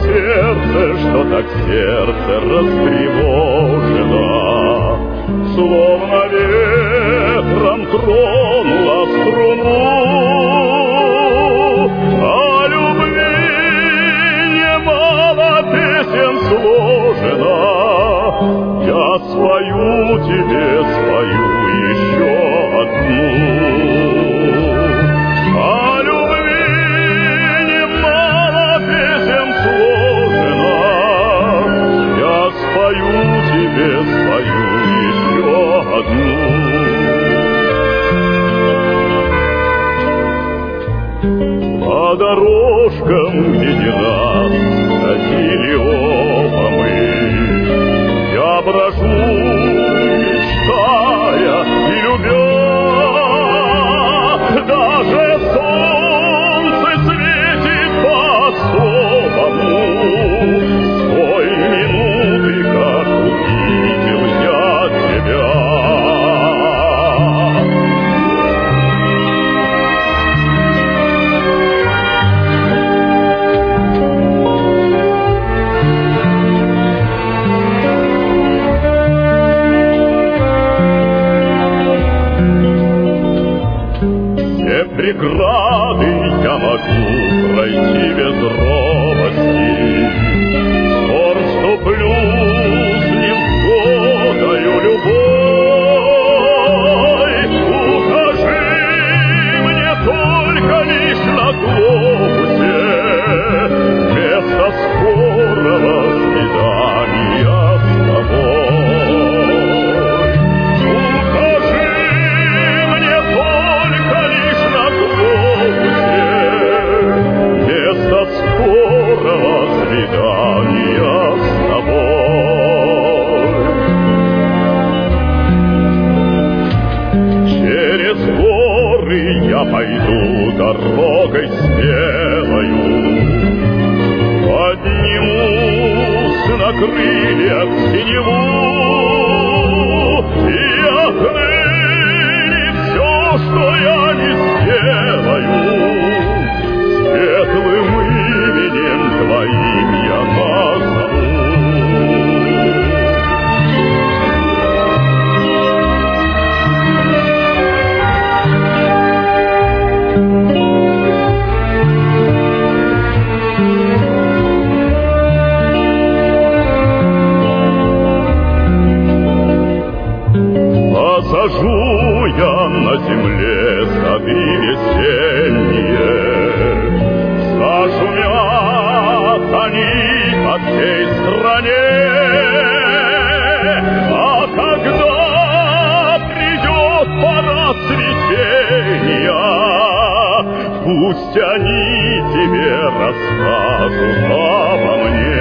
сердце, что так сердце растревожено, словно ветром тронула струну. О любви немало песен сложено, я спою тебе, спою еще одну. О любви немало песен сложено, я спою тебе, спою еще одну. По дорожкам, где не раз ходили оба мы, я брожу, мечтая и любя. Даже солнце светит по-особому с той минуты, как увидел я тебя. Преграды я могу пройти без робости, скоро вступлю с невзгодою любовь. Укажи мне только лишь на глобусе место скорого свидания с тобой. Скорого свидания с тобой. Через горы я пойду дорогой смелою, поднимусь на крыльях синеву, и отныне все, что я не сделаю, светлым именем твоим я назову. Посажу я на земле сады весенние, зашумят они по всей стране. А когда придет пора цветения, пусть они тебе расскажут обо мне.